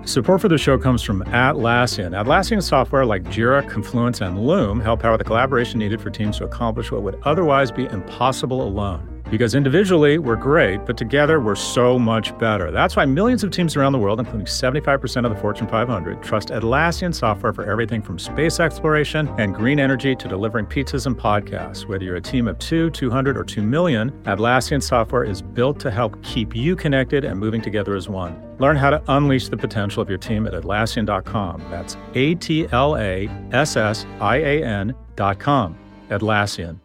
Support for the show comes from Atlassian. Atlassian software like Jira, Confluence, and Loom help power the collaboration needed for teams to accomplish what would otherwise be impossible alone. Because individually, we're great, but together, we're so much better. That's why millions of teams around the world, including 75% of the Fortune 500, trust Atlassian software for everything from space exploration and green energy to delivering pizzas and podcasts. Whether you're a team of 2, 200, or 2 million, Atlassian software is built to help keep you connected and moving together as one. Learn how to unleash the potential of your team at Atlassian.com. That's Atlassian.com. Atlassian.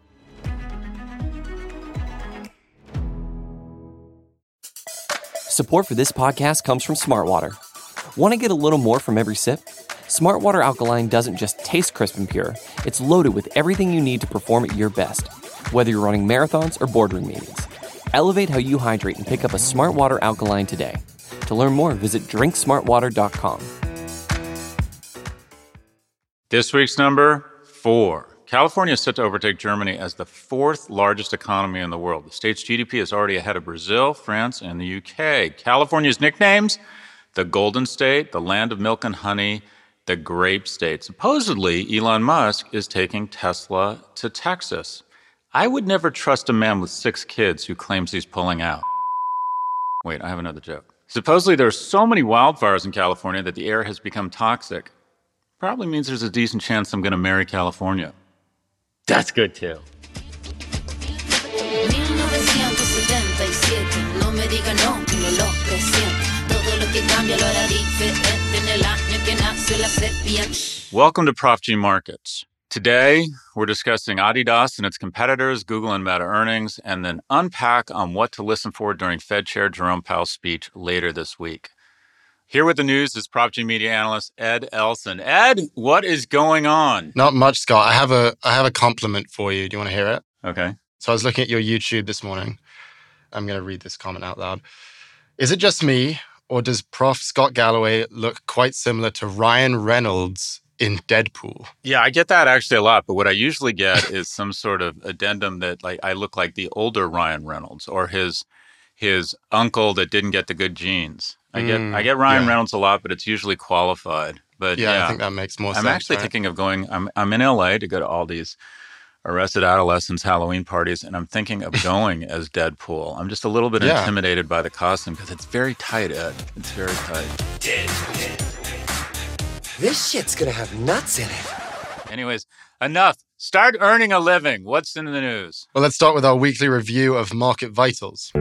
Support for this podcast comes from Smartwater. Want to get a little more from every sip? Smartwater Alkaline doesn't just taste crisp and pure. It's loaded with everything you need to perform at your best, whether you're running marathons or boardroom meetings. Elevate how you hydrate and pick up a Smartwater Alkaline today. To learn more, visit drinksmartwater.com. This week's number 4. California is set to overtake Germany as the 4th largest economy in the world. The state's GDP is already ahead of Brazil, France, and the UK. California's nicknames: the Golden State, the Land of Milk and Honey, the Grape State. Supposedly, Elon Musk is taking Tesla to Texas. I would never trust a man with 6 kids who claims he's pulling out. Wait, I have another joke. Supposedly, there are so many wildfires in California that the air has become toxic. Probably means there's a decent chance I'm going to marry California. That's good, too. Welcome to Prof G Markets. Today, we're discussing Adidas and its competitors, Google and Meta earnings, and then unpack on what to listen for during Fed Chair Jerome Powell's speech later this week. Here with the news is Prop G media analyst Ed Elson. Ed, what is going on? Not much, Scott. I have a compliment for you. Do you want to hear it? Okay. So I was looking at your YouTube this morning. I'm going to read this comment out loud. Is it just me, or does Prof. Scott Galloway look quite similar to Ryan Reynolds in Deadpool? Yeah, I get that actually a lot, but what I usually get is some sort of addendum that like I look like the older Ryan Reynolds or his uncle that didn't get the good genes. I get Ryan Reynolds a lot, but it's usually qualified. But yeah, I think that makes more sense. I'm actually thinking of going. I'm in LA to go to all these arrested adolescents Halloween parties, and I'm thinking of going as Deadpool. I'm just a little bit intimidated by the costume because it's very tight, Ed. It's very tight. This shit's gonna have nuts in it. Anyways, enough. Start earning a living. What's in the news? Well, let's start with our weekly review of Market Vitals.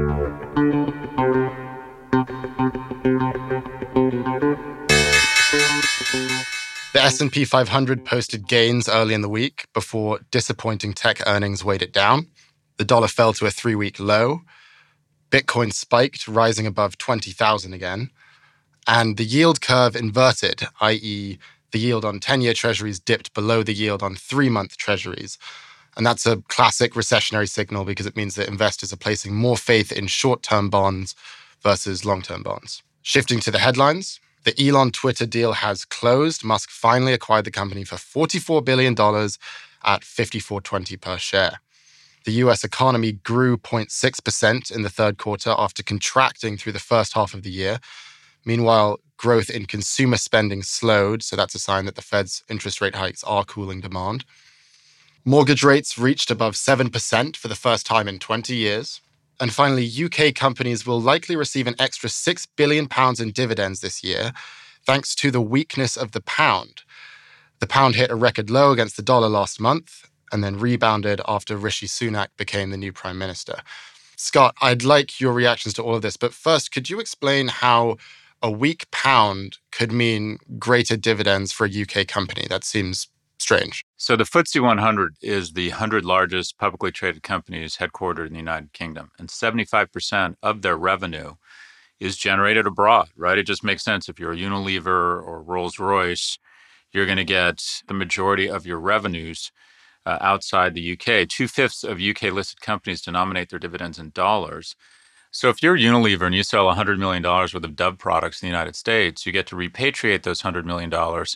The S&P 500 posted gains early in the week before disappointing tech earnings weighed it down. The dollar fell to a 3-week low. Bitcoin spiked, rising above 20,000 again. And the yield curve inverted, i.e. the yield on 10-year treasuries dipped below the yield on 3-month treasuries. And that's a classic recessionary signal because it means that investors are placing more faith in short-term bonds versus long-term bonds. Shifting to the headlines, the Elon Twitter deal has closed. Musk finally acquired the company for $44 billion at $54.20 per share. The US economy grew 0.6% in the third quarter after contracting through the first half of the year. Meanwhile, growth in consumer spending slowed, so that's a sign that the Fed's interest rate hikes are cooling demand. Mortgage rates reached above 7% for the first time in 20 years. And finally, UK companies will likely receive an extra £6 billion in dividends this year, thanks to the weakness of the pound. The pound hit a record low against the dollar last month and then rebounded after Rishi Sunak became the new prime minister. Scott, I'd like your reactions to all of this, but first, could you explain how a weak pound could mean greater dividends for a UK company? That seems strange. So the FTSE 100 is the 100 largest publicly traded companies headquartered in the United Kingdom, and 75% of their revenue is generated abroad, right? It just makes sense. If you're a Unilever or Rolls-Royce, you're going to get the majority of your revenues outside the UK. 2/5 of UK-listed companies denominate their dividends in dollars. So if you're Unilever and you sell $100 million worth of Dove products in the United States, you get to repatriate those $100 million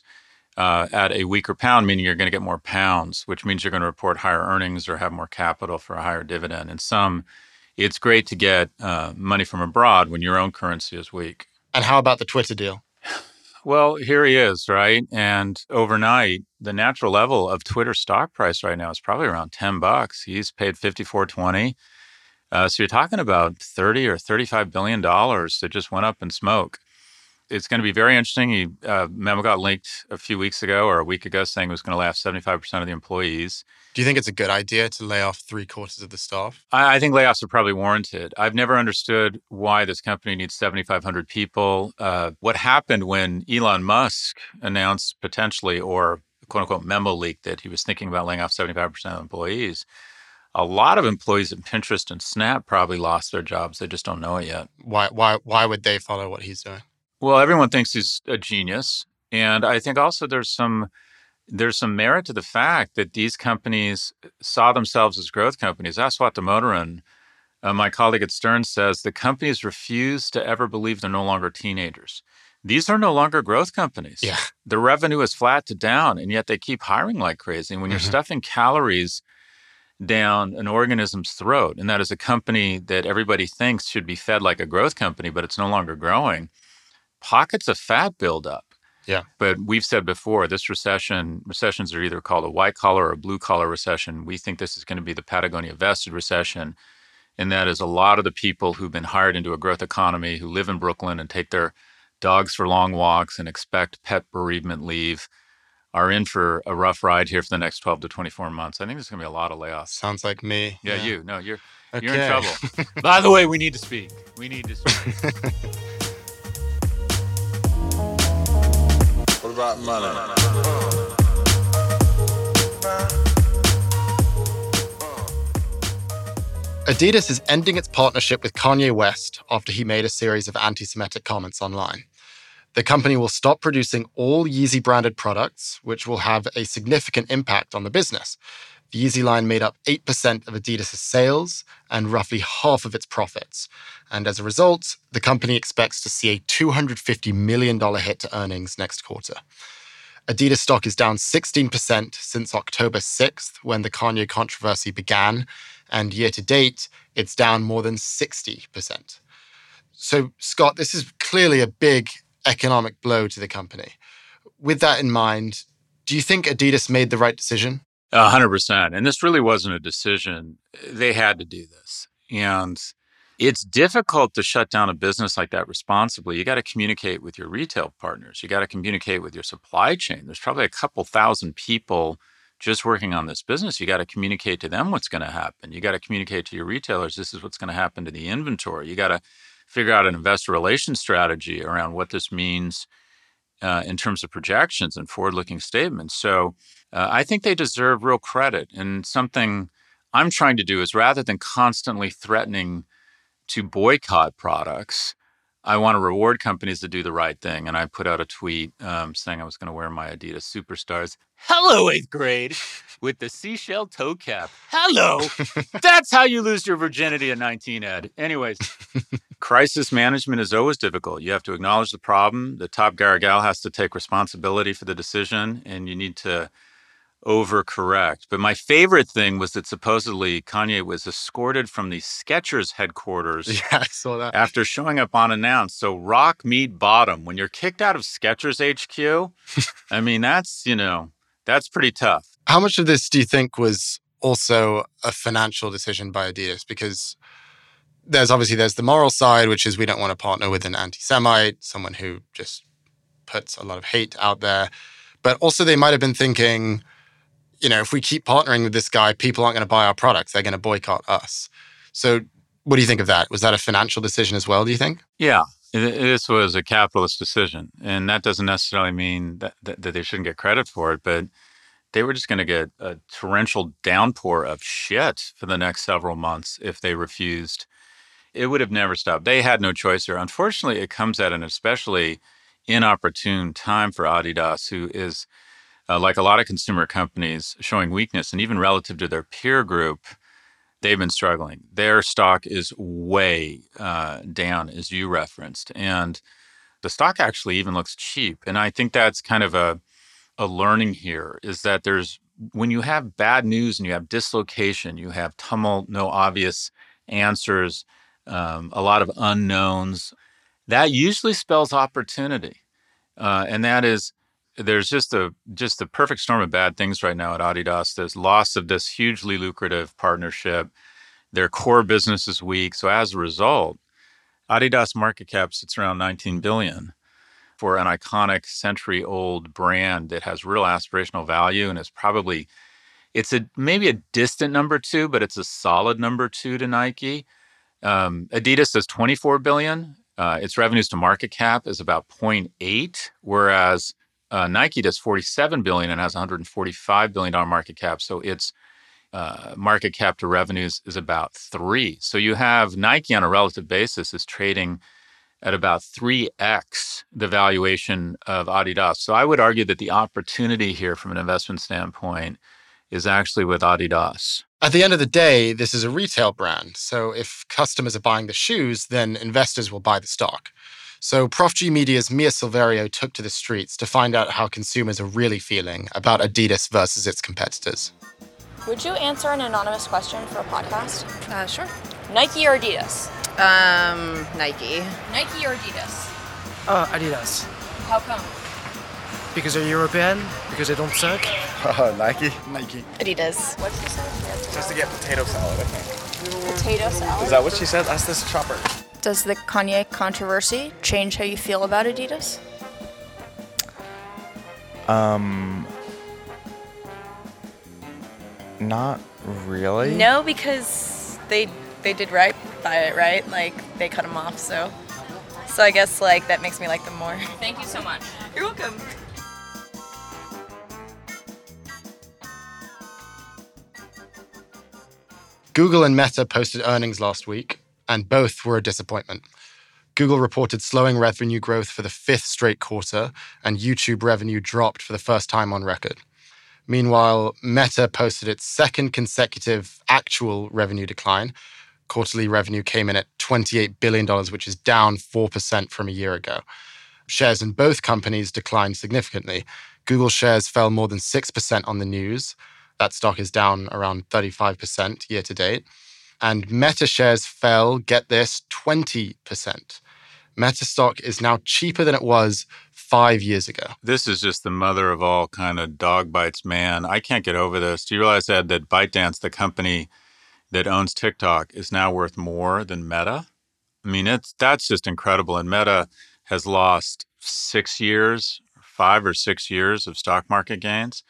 at a weaker pound, meaning you're going to get more pounds, which means you're going to report higher earnings or have more capital for a higher dividend. In sum, it's great to get money from abroad when your own currency is weak. And how about the Twitter deal? Well, here he is, right? And overnight, the natural level of Twitter stock price right now is probably around $10. He's paid 54.20. So you're talking about $30 or $35 billion that just went up in smoke. It's going to be very interesting. Memo got linked a few weeks ago or a week ago saying it was going to lay off 75% of the employees. Do you think it's a good idea to lay off 3/4 of the staff? I think layoffs are probably warranted. I've never understood why this company needs 7,500 people. What happened when Elon Musk announced potentially, or quote unquote memo leak, that he was thinking about laying off 75% of employees? A lot of employees at Pinterest and Snap probably lost their jobs. They just don't know it yet. Why would they follow what he's doing? Well, everyone thinks he's a genius. And I think also there's some merit to the fact that these companies saw themselves as growth companies. Aswath Damodaran, my colleague at Stern, says the companies refuse to ever believe they're no longer teenagers. These are no longer growth companies. Yeah. The revenue is flat to down, and yet they keep hiring like crazy. And when you're stuffing calories down an organism's throat, and that is a company that everybody thinks should be fed like a growth company, but it's no longer growing, pockets of fat build up. Yeah. But we've said before, this recessions are either called a white collar or a blue collar recession. We think this is going to be the Patagonia vested recession. And that is a lot of the people who've been hired into a growth economy, who live in Brooklyn and take their dogs for long walks and expect pet bereavement leave, are in for a rough ride here for the next 12 to 24 months. I think there's going to be a lot of layoffs. Sounds like me. Yeah. You. No, you're Okay. in trouble. By the way, we need to speak. What about money? Adidas is ending its partnership with Kanye West after he made a series of anti-Semitic comments online. The company will stop producing all Yeezy-branded products, which will have a significant impact on the business. The Yeezy line made up 8% of Adidas' sales and roughly half of its profits. And as a result, the company expects to see a $250 million hit to earnings next quarter. Adidas stock is down 16% since October 6th, when the Kanye controversy began, and year to date, it's down more than 60%. So, Scott, this is clearly a big economic blow to the company. With that in mind, do you think Adidas made the right decision? 100%. And this really wasn't a decision. They had to do this. And it's difficult to shut down a business like that responsibly. You got to communicate with your retail partners. You got to communicate with your supply chain. There's probably a couple thousand people just working on this business. You got to communicate to them what's going to happen. You got to communicate to your retailers, this is what's going to happen to the inventory. You got to figure out an investor relations strategy around what this means in terms of projections and forward-looking statements. So I think they deserve real credit. And something I'm trying to do is, rather than constantly threatening to boycott products, I want to reward companies that do the right thing. And I put out a tweet saying I was going to wear my Adidas Superstars "Hello, 8th grade" with the seashell toe cap. Hello. That's how you lose your virginity at 19, Ed. Anyways, crisis management is always difficult. You have to acknowledge the problem. The top guy or gal has to take responsibility for the decision, and you need to overcorrect. But my favorite thing was that supposedly Kanye was escorted from the Skechers headquarters. Yeah, I saw that. After showing up unannounced. So rock, meat, bottom. When you're kicked out of Skechers HQ, I mean, that's pretty tough. How much of this do you think was also a financial decision by Adidas? Because there's the moral side, which is we don't want to partner with an anti-Semite, someone who just puts a lot of hate out there. But also they might have been thinking, if we keep partnering with this guy, people aren't going to buy our products. They're going to boycott us. So what do you think of that? Was that a financial decision as well, do you think? Yeah, this was a capitalist decision. And that doesn't necessarily mean that they shouldn't get credit for it, but they were just going to get a torrential downpour of shit for the next several months if they refused. It would have never stopped. They had no choice here. Unfortunately, it comes at an especially inopportune time for Adidas, who is, like a lot of consumer companies, showing weakness. And even relative to their peer group, they've been struggling. Their stock is way down, as you referenced. And the stock actually even looks cheap. And I think that's kind of a learning here, is that when you have bad news and you have dislocation, you have tumult, no obvious answers, a lot of unknowns, that usually spells opportunity. And that is there's just a perfect storm of bad things right now at Adidas. There's loss of this hugely lucrative partnership. Their core business is weak. So as a result, Adidas market cap sits around 19 billion for an iconic century-old brand that has real aspirational value and is probably maybe a distant number two, but it's a solid number two to Nike. Adidas is 24 billion. Its revenues to market cap is about 0.8, whereas Nike does 47 billion and has $145 billion market cap. So its market cap to revenues is about 3. So you have Nike on a relative basis is trading at about 3x the valuation of Adidas. So I would argue that the opportunity here from an investment standpoint is actually with Adidas. At the end of the day, this is a retail brand. So if customers are buying the shoes, then investors will buy the stock. So Prof G Media's Mia Silverio took to the streets to find out how consumers are really feeling about Adidas versus its competitors. Would you answer an anonymous question for a podcast? Sure. Nike or Adidas? Nike. Nike or Adidas? Oh, Adidas. How come? Because they're European? Because they don't suck? Nike. Adidas. What's she say? Just to get potato salad, I think. Potato salad? Is that what she said? Ask this chopper. Does the Kanye controversy change how you feel about Adidas? Not really. No, because they did right by it, right? Like, they cut them off, so I guess, like, that makes me like them more. Thank you so much. You're welcome. Google and Meta posted earnings last week, and both were a disappointment. Google reported slowing revenue growth for the 5th straight quarter, and YouTube revenue dropped for the first time on record. Meanwhile, Meta posted its second consecutive actual revenue decline. Quarterly revenue came in at $28 billion, which is down 4% from a year ago. Shares in both companies declined significantly. Google shares fell more than 6% on the news. That stock is down around 35% year to date. And Meta shares fell, get this, 20%. Meta stock is now cheaper than it was 5 years ago. This is just the mother of all kind of dog bites man. I can't get over this. Do you realize, Ed, that ByteDance, the company that owns TikTok, is now worth more than Meta? I mean, that's just incredible. And Meta has lost 5 or 6 years of stock market gains.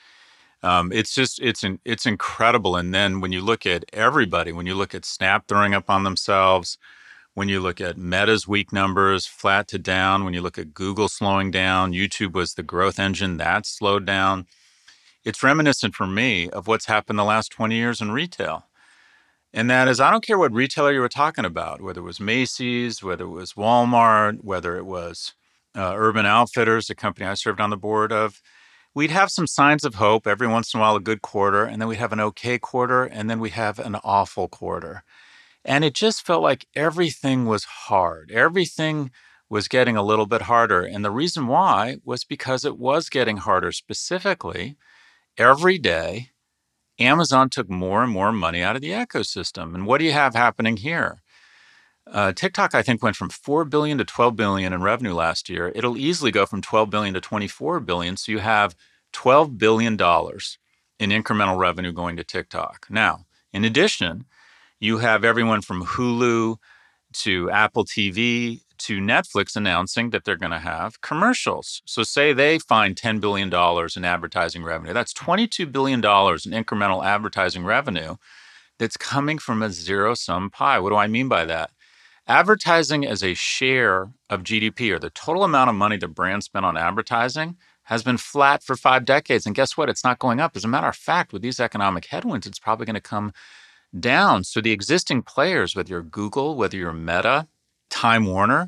It's incredible. And then when you look at everybody, when you look at Snap throwing up on themselves, when you look at Meta's weak numbers, flat to down, when you look at Google slowing down, YouTube was the growth engine, that slowed down. It's reminiscent for me of what's happened the last 20 years in retail. And that is, I don't care what retailer you were talking about, whether it was Macy's, whether it was Walmart, whether it was Urban Outfitters, the company I served on the board of. We'd have some signs of hope, every once in a while a good quarter, and then we'd have an okay quarter, and then we'd have an awful quarter. And it just felt like everything was hard. Everything was getting a little bit harder. And the reason why was because it was getting harder. Specifically, every day, Amazon took more and more money out of the ecosystem. And what do you have happening here? TikTok, I think, went from $4 billion to $12 billion in revenue last year. It'll easily go from $12 billion to $24 billion. So you have $12 billion in incremental revenue going to TikTok. Now, in addition, you have everyone from Hulu to Apple TV to Netflix announcing that they're going to have commercials. So say they find $10 billion in advertising revenue. That's $22 billion in incremental advertising revenue that's coming from a zero-sum pie. What do I mean by that? Advertising as a share of GDP, or the total amount of money the brand spent on advertising, has been flat for 5 decades. And guess what? It's not going up. As a matter of fact, with these economic headwinds, it's probably going to come down. So the existing players, whether you're Google, whether you're Meta, Time Warner,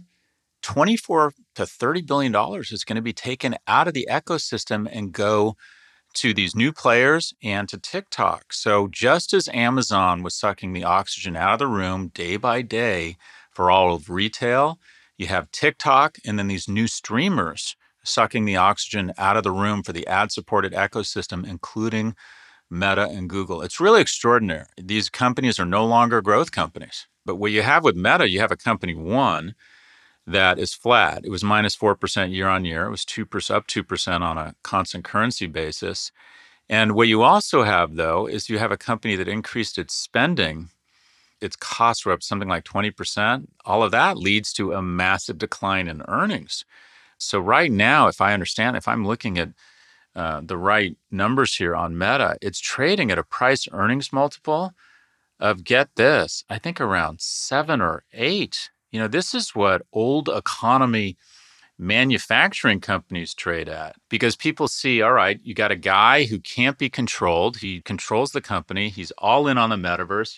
$24 to $30 billion is going to be taken out of the ecosystem and go to these new players and to TikTok. So just as Amazon was sucking the oxygen out of the room day by day for all of retail, you have TikTok and then these new streamers sucking the oxygen out of the room for the ad-supported ecosystem, including Meta and Google. It's really extraordinary. These companies are no longer growth companies. But what you have with Meta, you have a company, one, that is flat. It was minus 4% year on year. It was 2% up 2% on a constant currency basis. And what you also have, though, is you have a company that increased its spending. Its costs were up something like 20%. All of that leads to a massive decline in earnings. So right now, if I'm looking at the right numbers here on Meta, it's trading at a price earnings multiple of, get this, I think around 7 or 8. This is what old economy manufacturing companies trade at, because people see, all right, you got a guy who can't be controlled. He controls the company. He's all in on the metaverse.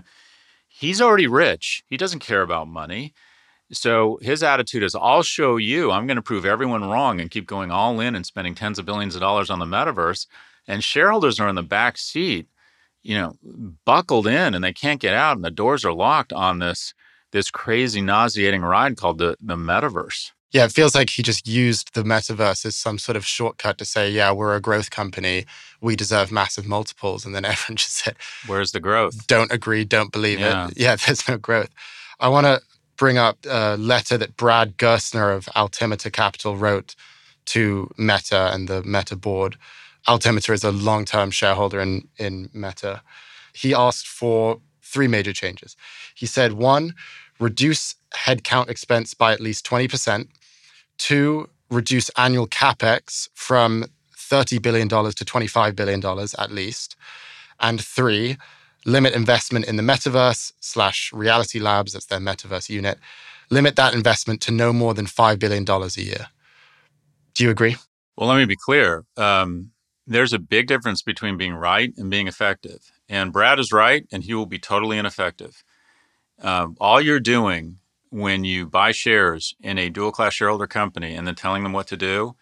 He's already rich. He doesn't care about money. So his attitude is, I'll show you, I'm going to prove everyone wrong and keep going all in and spending tens of billions of dollars on the metaverse. And shareholders are in the back seat, buckled in, and they can't get out, and the doors are locked on this crazy, nauseating ride called the metaverse. Yeah, it feels like he just used the metaverse as some sort of shortcut to say, yeah, we're a growth company. We deserve massive multiples. And then everyone just said, where's the growth? Don't agree, don't believe it. Yeah, there's no growth. I want to bring up a letter that Brad Gerstner of Altimeter Capital wrote to Meta and the Meta board. Altimeter is a long-term shareholder in Meta. He asked for 3 major changes. He said, 1, reduce headcount expense by at least 20%. 2, reduce annual capex from $30 billion to $25 billion at least. And 3, limit investment in the metaverse / Reality Labs, that's their metaverse unit. Limit that investment to no more than $5 billion a year. Do you agree? Well, let me be clear. There's a big difference between being right and being effective. And Brad is right, and he will be totally ineffective. All you're doing when you buy shares in a dual-class shareholder company and then telling them what to do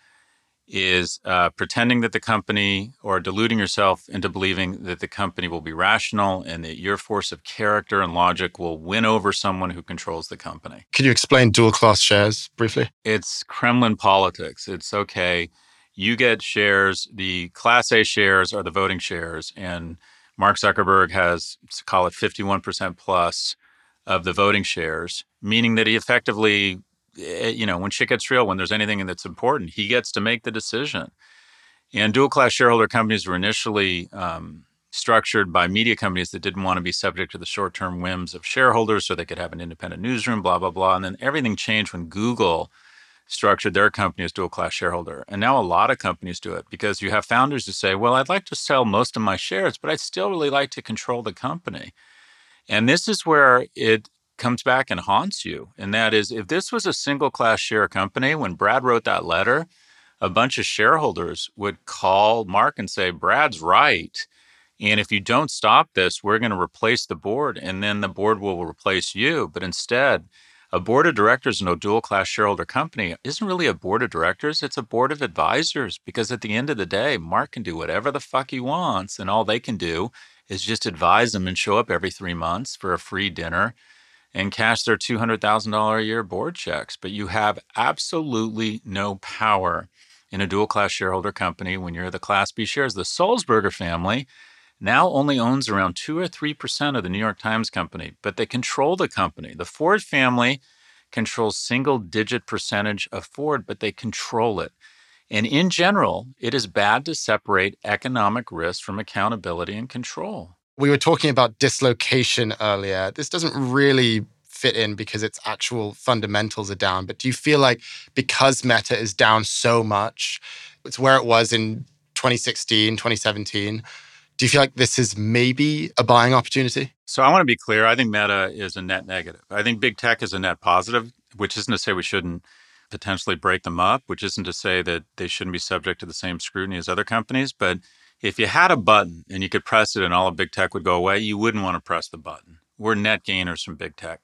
is pretending that the company, or deluding yourself into believing that the company will be rational and that your force of character and logic will win over someone who controls the company. Could you explain dual-class shares briefly? It's Kremlin politics. It's okay. You get shares. The Class A shares are the voting shares, and Mark Zuckerberg has, call it 51% plus of the voting shares, meaning that he effectively, when shit gets real, when there's anything that's important, he gets to make the decision. And dual-class shareholder companies were initially structured by media companies that didn't want to be subject to the short-term whims of shareholders so they could have an independent newsroom, blah, blah, blah. And then everything changed when Google structured their company as dual-class shareholder. And now a lot of companies do it because you have founders who say, well, I'd like to sell most of my shares, but I'd still really like to control the company. And this is where it comes back and haunts you. And that is, if this was a single-class share company, when Brad wrote that letter, a bunch of shareholders would call Mark and say, Brad's right. And if you don't stop this, we're going to replace the board, and then the board will replace you. But instead, a board of directors in a dual-class shareholder company isn't really a board of directors. It's a board of advisors, because at the end of the day, Mark can do whatever the fuck he wants, and all they can do is just advise him and show up every 3 months for a free dinner and cash their $200,000 a year board checks. But you have absolutely no power in a dual-class shareholder company when you're the Class B shares. The Sulzberger family now only owns around 2 or 3% of the New York Times company, but they control the company. The Ford family controls single-digit percentage of Ford, but they control it. And in general, it is bad to separate economic risk from accountability and control. We were talking about dislocation earlier. This doesn't really fit in because its actual fundamentals are down. But do you feel like because Meta is down so much, it's where it was in 2016, 2017, do you feel like this is maybe a buying opportunity? So I want to be clear. I think Meta is a net negative. I think big tech is a net positive, which isn't to say we shouldn't potentially break them up, which isn't to say that they shouldn't be subject to the same scrutiny as other companies. But if you had a button and you could press it and all of big tech would go away, you wouldn't want to press the button. We're net gainers from big tech.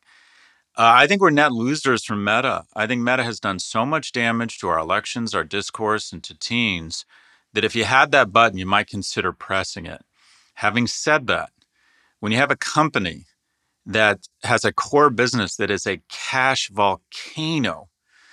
I think we're net losers from Meta. I think Meta has done so much damage to our elections, our discourse, and to teens that if you had that button, you might consider pressing it. Having said that, when you have a company that has a core business that is a cash volcano,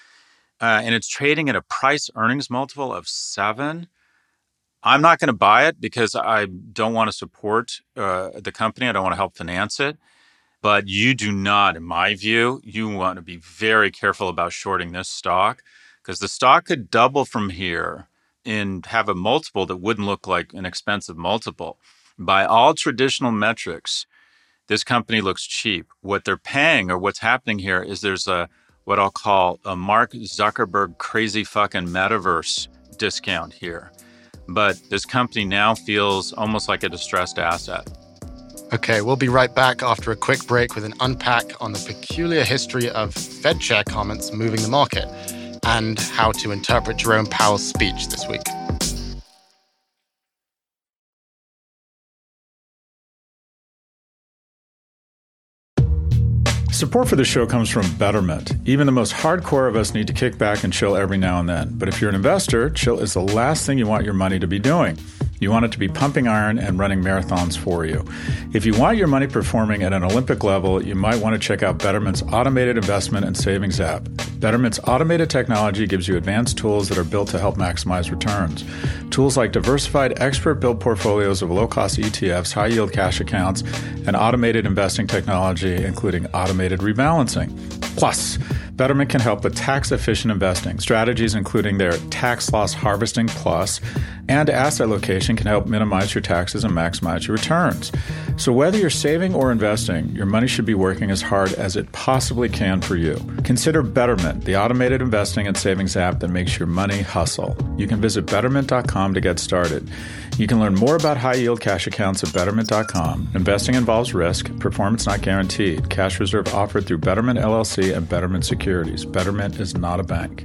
and it's trading at a price earnings multiple of 7, I'm not going to buy it because I don't want to support the company. I don't want to help finance it. But you do not, in my view, you want to be very careful about shorting this stock because the stock could double from here and have a multiple that wouldn't look like an expensive multiple. By all traditional metrics, this company looks cheap. What they're paying or what's happening here is there's what I'll call a Mark Zuckerberg crazy fucking metaverse discount here. But this company now feels almost like a distressed asset. Okay, we'll be right back after a quick break with an unpack on the peculiar history of Fed chair comments moving the market and how to interpret Jerome Powell's speech this week. Support for the show comes from Betterment. Even the most hardcore of us need to kick back and chill every now and then. But if you're an investor, chill is the last thing you want your money to be doing. You want it to be pumping iron and running marathons for you. If you want your money performing at an Olympic level, you might want to check out Betterment's automated investment and savings app. Betterment's automated technology gives you advanced tools that are built to help maximize returns. Tools like diversified expert-built portfolios of low-cost ETFs, high-yield cash accounts, and automated investing technology, including automated rebalancing. Plus, Betterment can help with tax-efficient investing. Strategies including their Tax Loss Harvesting Plus and asset location can help minimize your taxes and maximize your returns. So whether you're saving or investing, your money should be working as hard as it possibly can for you. Consider Betterment, the automated investing and savings app that makes your money hustle. You can visit Betterment.com to get started. You can learn more about high-yield cash accounts at Betterment.com. Investing involves risk. Performance not guaranteed. Cash reserve offered through Betterment LLC and Betterment Securities. Betterment is not a bank.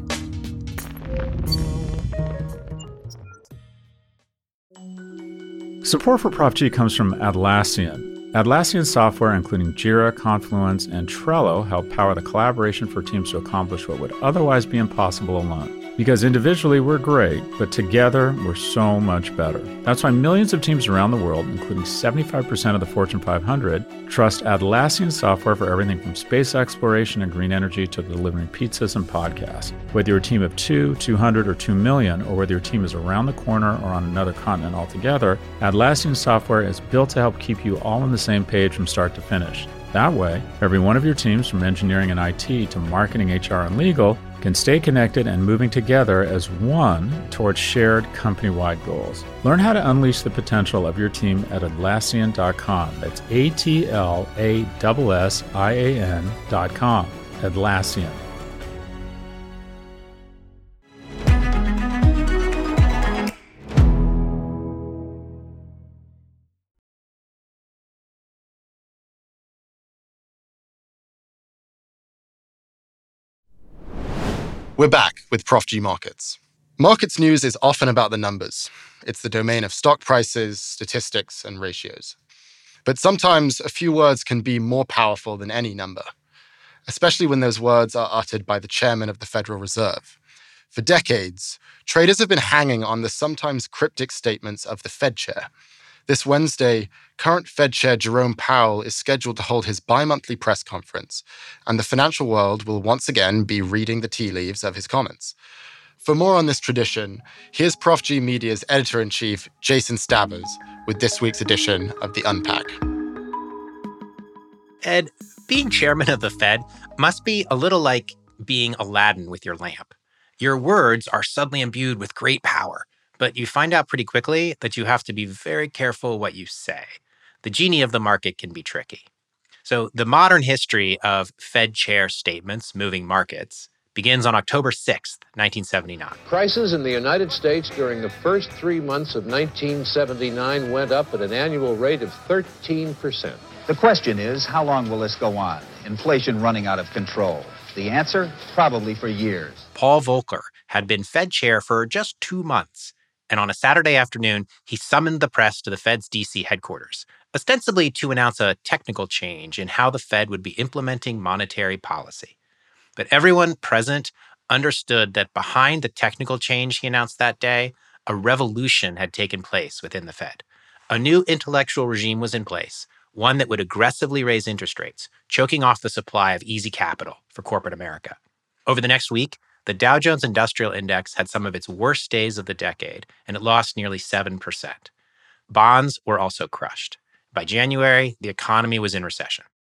Support for Prof G comes from Atlassian. Atlassian software, including Jira, Confluence, and Trello, help power the collaboration for teams to accomplish what would otherwise be impossible alone. Because individually we're great, but together we're so much better. That's why millions of teams around the world, including 75% of the Fortune 500, trust Atlassian software for everything from space exploration and green energy to delivering pizzas and podcasts. Whether you're a team of 2, 200, or 2 million, or whether your team is around the corner or on another continent altogether, Atlassian software is built to help keep you all on the same page from start to finish. That way, every one of your teams, from engineering and IT to marketing, HR, and legal, can stay connected and moving together as one towards shared company-wide goals. Learn how to unleash the potential of your team at Atlassian.com. That's Atlassian.com. Atlassian. We're back with Prof G Markets. Markets news is often about the numbers. It's the domain of stock prices, statistics, and ratios. But sometimes a few words can be more powerful than any number, especially when those words are uttered by the chairman of the Federal Reserve. For decades, traders have been hanging on the sometimes cryptic statements of the Fed chair. This Wednesday, current Fed Chair Jerome Powell is scheduled to hold his bi-monthly press conference, and the financial world will once again be reading the tea leaves of his comments. For more on this tradition, here's Prof G Media's editor-in-chief, Jason Stabbers, with this week's edition of The Unpack. Ed, being chairman of the Fed must be a little like being Aladdin with your lamp. Your words are suddenly imbued with great power, but you find out pretty quickly that you have to be very careful what you say. The genie of the market can be tricky. So the modern history of Fed chair statements moving markets begins on October 6th, 1979. Prices in the United States during the first 3 months of 1979 went up at an annual rate of 13%. The question is, how long will this go on? Inflation running out of control. The answer? Probably for years. Paul Volcker had been Fed chair for just 2 months. And on a Saturday afternoon, he summoned the press to the Fed's D.C. headquarters, ostensibly to announce a technical change in how the Fed would be implementing monetary policy. But everyone present understood that behind the technical change he announced that day, a revolution had taken place within the Fed. A new intellectual regime was in place, one that would aggressively raise interest rates, choking off the supply of easy capital for corporate America. Over the next week, the Dow Jones Industrial Index had some of its worst days of the decade, and it lost nearly 7%. Bonds were also crushed. By January, the economy was in recession.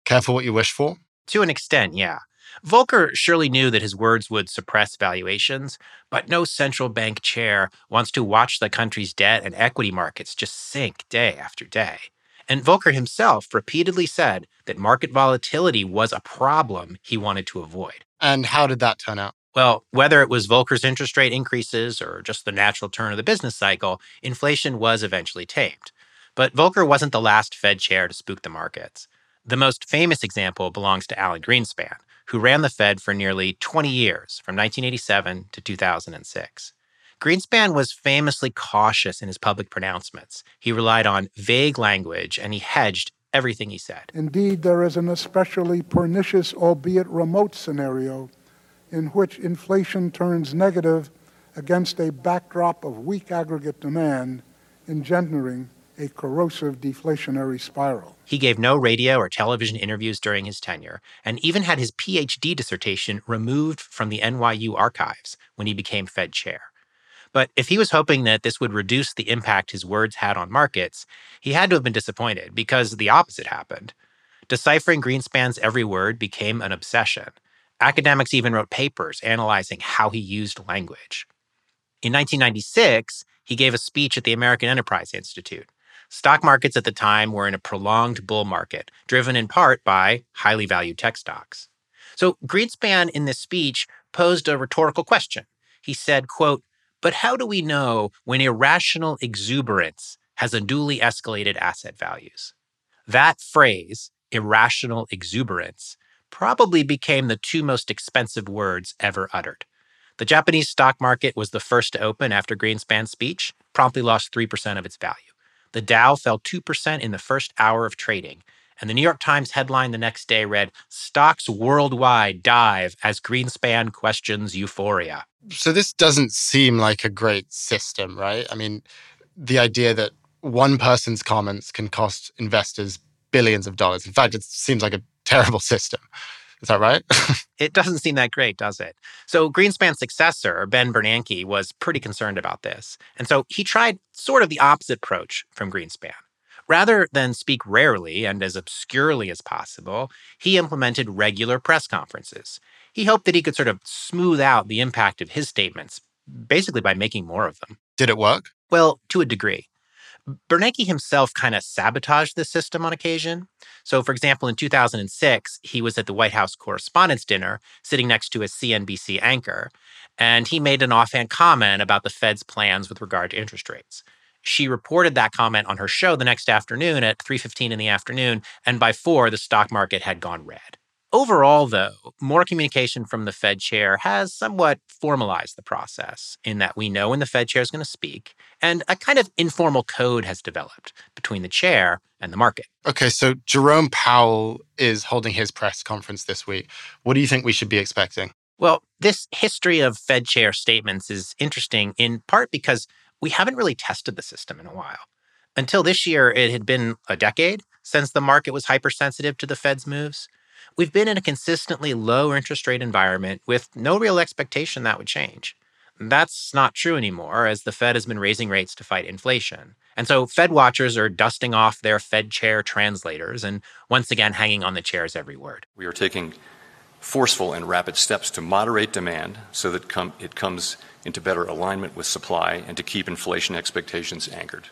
Careful what you wish for? To an extent, yeah. Volcker surely knew that his words would suppress valuations, but no central bank chair wants to watch the country's debt and equity markets just sink day after day. And Volcker himself repeatedly said that market volatility was a problem he wanted to avoid. And how did that turn out? Well, whether it was Volcker's interest rate increases or just the natural turn of the business cycle, inflation was eventually tamed. But Volcker wasn't the last Fed chair to spook the markets. The most famous example belongs to Alan Greenspan, who ran the Fed for nearly 20 years, from 1987 to 2006. Greenspan was famously cautious in his public pronouncements. He relied on vague language, and he hedged everything he said. Indeed, there is an especially pernicious, albeit remote, scenario in which inflation turns negative against a backdrop of weak aggregate demand, engendering a corrosive deflationary spiral. He gave no radio or television interviews during his tenure, and even had his PhD dissertation removed from the NYU archives when he became Fed chair. But if he was hoping that this would reduce the impact his words had on markets, he had to have been disappointed, because the opposite happened. Deciphering Greenspan's every word became an obsession. Academics even wrote papers analyzing how he used language. In 1996, he gave a speech at the American Enterprise Institute. Stock markets at the time were in a prolonged bull market, driven in part by highly valued tech stocks. So Greenspan, in this speech, posed a rhetorical question. He said, quote, "But how do we know when irrational exuberance has unduly escalated asset values?" That phrase, irrational exuberance, probably became the two most expensive words ever uttered. The Japanese stock market was the first to open after Greenspan's speech, promptly lost 3% of its value. The Dow fell 2% in the first hour of trading, and the New York Times headline the next day read, "Stocks worldwide dive as Greenspan questions euphoria." So this doesn't seem like a great system, right? I mean, the idea that one person's comments can cost investors billions of dollars. In fact, it seems like a terrible system. Is that right? It doesn't seem that great, does it? So Greenspan's successor, Ben Bernanke, was pretty concerned about this. And so he tried sort of the opposite approach from Greenspan. Rather than speak rarely and as obscurely as possible, he implemented regular press conferences. He hoped that he could sort of smooth out the impact of his statements, basically by making more of them. Did it work? Well, to a degree. Bernanke himself kind of sabotaged the system on occasion. So, for example, in 2006, he was at the White House Correspondents' Dinner sitting next to a CNBC anchor, and he made an offhand comment about the Fed's plans with regard to interest rates. She reported that comment on her show the next afternoon at 3:15 in the afternoon, and by 4, the stock market had gone red. Overall, though, more communication from the Fed chair has somewhat formalized the process in that we know when the Fed chair is going to speak, and a kind of informal code has developed between the chair and the market. Okay, so Jerome Powell is holding his press conference this week. What do you think we should be expecting? Well, this history of Fed chair statements is interesting in part because we haven't really tested the system in a while. Until this year, it had been a decade since the market was hypersensitive to the Fed's moves. We've been in a consistently low interest rate environment with no real expectation that would change. That's not true anymore, as the Fed has been raising rates to fight inflation. And so Fed watchers are dusting off their Fed chair translators and once again hanging on the chair's every word. We are taking forceful and rapid steps to moderate demand so that it comes into better alignment with supply and to keep inflation expectations anchored.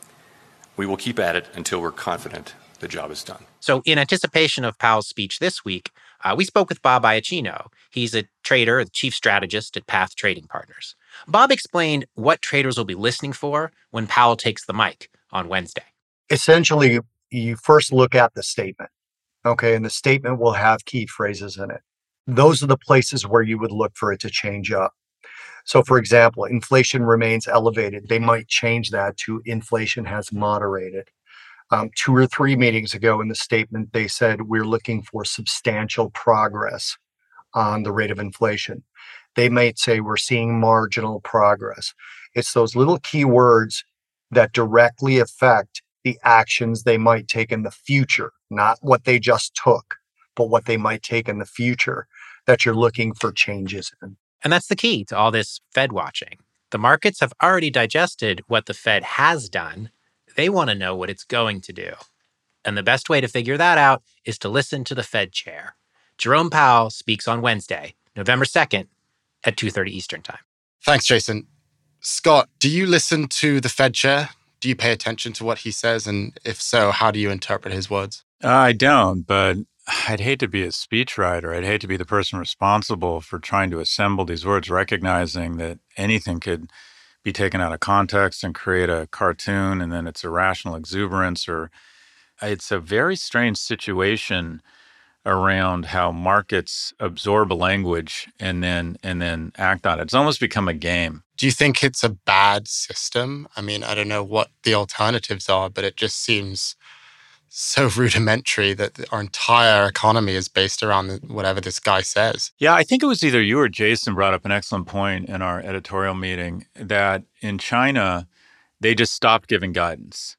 We will keep at it until we're confident the job is done. So in anticipation of Powell's speech this week, we spoke with Bob Iaccino. He's a trader, the chief strategist at Path Trading Partners. Bob explained what traders will be listening for when Powell takes the mic on Wednesday. Essentially, you first look at the statement, okay, and the statement will have key phrases in it. Those are the places where you would look for it to change up. So, for example, inflation remains elevated. They might change that to inflation has moderated. 2 or 3 meetings ago in the statement, they said we're looking for substantial progress on the rate of inflation. They might say we're seeing marginal progress. It's those little key words that directly affect the actions they might take in the future, not what they just took, but what they might take in the future that you're looking for changes in. And that's the key to all this Fed watching. The markets have already digested what the Fed has done. They want to know what it's going to do. And the best way to figure that out is to listen to the Fed chair. Jerome Powell speaks on Wednesday, November 2nd at 2:30 Eastern Time. Thanks, Jason. Scott, do you listen to the Fed chair? Do you pay attention to what he says? And if so, how do you interpret his words? I don't, but I'd hate to be a speechwriter. I'd hate to be the person responsible for trying to assemble these words, recognizing that anything could be taken out of context and create a cartoon, and then it's irrational exuberance, or it's a very strange situation around how markets absorb a language and then act on it. It's almost become a game. Do you think it's a bad system? I mean, I don't know what the alternatives are, but it just seems so rudimentary that our entire economy is based around whatever this guy says. Yeah, I think it was either you or Jason brought up an excellent point in our editorial meeting that in China, they just stopped giving guidance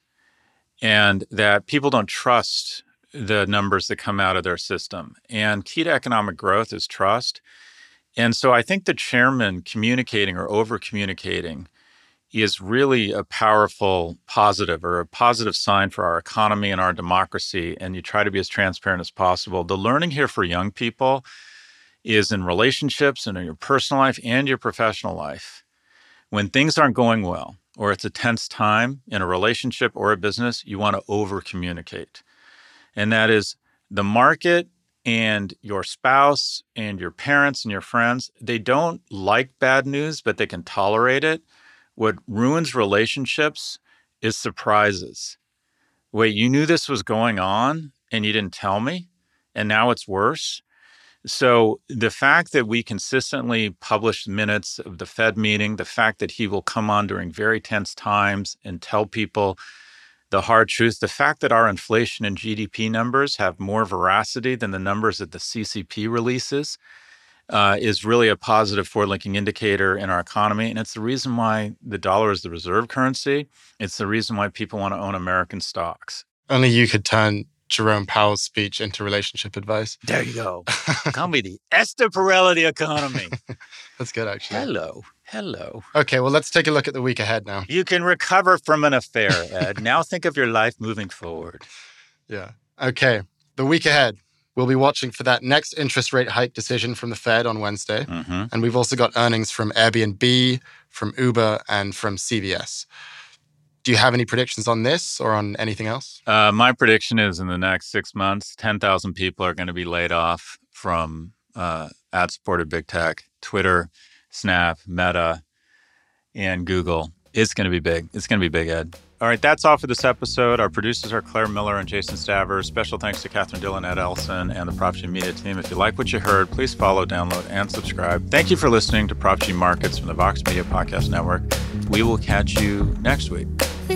and that people don't trust the numbers that come out of their system. And key to economic growth is trust. And so I think the chairman communicating or over-communicating is really a powerful positive or a positive sign for our economy and our democracy. And you try to be as transparent as possible. The learning here for young people is in relationships and in your personal life and your professional life. When things aren't going well or it's a tense time in a relationship or a business, you want to over-communicate. And that is the market and your spouse and your parents and your friends, they don't like bad news, but they can tolerate it. What ruins relationships is surprises. Wait, you knew this was going on and you didn't tell me, and now it's worse? So the fact that we consistently publish minutes of the Fed meeting, the fact that he will come on during very tense times and tell people the hard truth, the fact that our inflation and GDP numbers have more veracity than the numbers that the CCP releases is really a positive forward-looking indicator in our economy. And it's the reason why the dollar is the reserve currency. It's the reason why people want to own American stocks. Only you could turn Jerome Powell's speech into relationship advice. There you go. Call me the Esther Perel of the economy. That's good, actually. Hello. Okay, well, let's take a look at the week ahead now. You can recover from an affair, Ed. Now think of your life moving forward. Yeah. Okay, the week ahead. We'll be watching for that next interest rate hike decision from the Fed on Wednesday. Mm-hmm. And we've also got earnings from Airbnb, from Uber, and from CVS. Do you have any predictions on this or on anything else? My prediction is in the next 6 months, 10,000 people are going to be laid off from ad-supported big tech, Twitter, Snap, Meta, and Google. It's going to be big. It's going to be big, Ed. All right, that's all for this episode. Our producers are Claire Miller and Jason Stavers. Special thanks to Catherine Dillon, Ed Ellison, and the Prop G Media team. If you like what you heard, please follow, download, and subscribe. Thank you for listening to Prop G Markets from the Vox Media Podcast Network. We will catch you next week.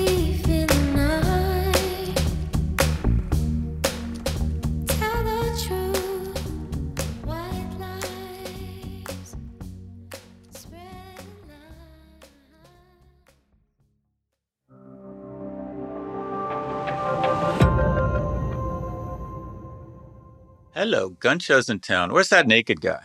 Hello, gun show's in town. Where's that naked guy?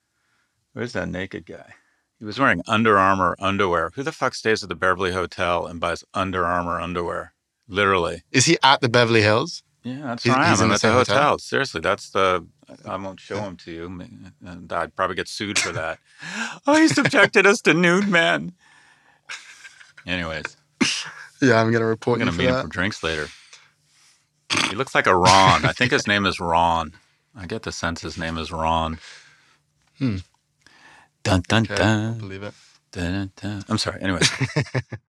He was wearing Under Armour underwear. Who the fuck stays at the Beverly Hotel and buys Under Armour underwear? Literally. Is he at the Beverly Hills? Yeah, that's where I am. I'm at the hotel. Seriously, I won't show him to you. I'd probably get sued for that. Oh, he subjected us to nude men. Anyways. Yeah, I'm going to report you for that. I'm going to meet him for drinks later. He looks like a Ron. I think his name is Ron. I get the sense his name is Ron. Dun, dun, okay, dun. I believe it. Dun, dun, dun. I'm sorry. Anyway.